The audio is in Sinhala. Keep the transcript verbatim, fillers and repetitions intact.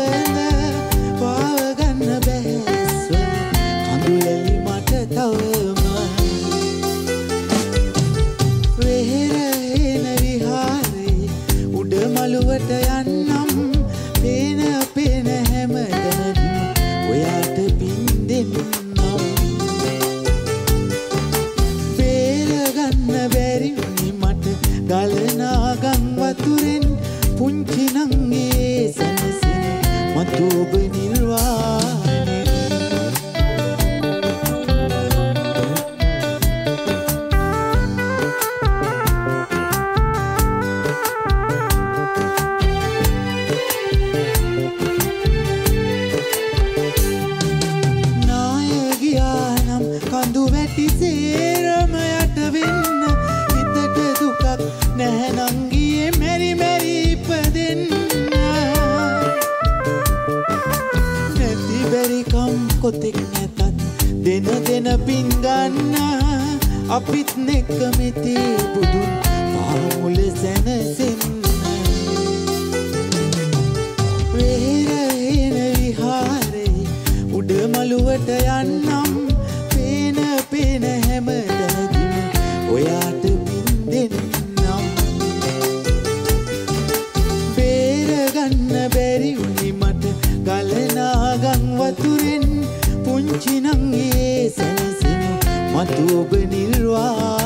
සුවඳ පාව ගන්න බැස්වල කඳුලැලි මට තවම වෙහෙර එන විහාරේ උඩ මළුවට යන්නම් පේන පේන හැමතැනම ඔයාට පින් දෙන්නම් බේර ගන්න බැරි වුණේ මට ගලනා ගම් වතුරෙන් පුංචි නංගේ සනසින මතු ඔබ නිර්වාණය නායකියානම් කඳු වැටි සේරම යට වෙන්න හිතට දුකක් නැහැ නංගියේ මෙරි මෙරි ඉපදෙන්න නැති බැරිකම් කොතෙක් නැතත් දෙන දෙන පින් ගන්න අපිත් නෙකමිති බුදුන් පාමුල සැනසෙන්න වෙහෙර එන විහාරේ උඩ මළුවට යන්නම් පේන පේන හැමතැනදීම ඔයාට පින් දෙන්නම් බේර ගන්න බැරි වුණේ මට ගලනා ගම් වතුරෙන් පුංචි නංගේ සැනසෙන මතු ඔබ නිර්වාණය